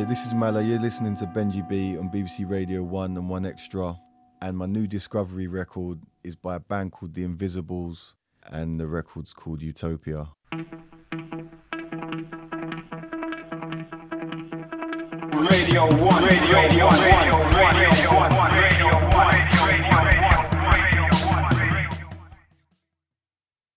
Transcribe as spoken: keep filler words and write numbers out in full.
this is Mala. You're listening to Benji B on B B C Radio one and one Extra. And my new Discovery record is by a band called The Invisibles, and the record's called Utopia. Radio one, Radio one, Radio one, Radio one.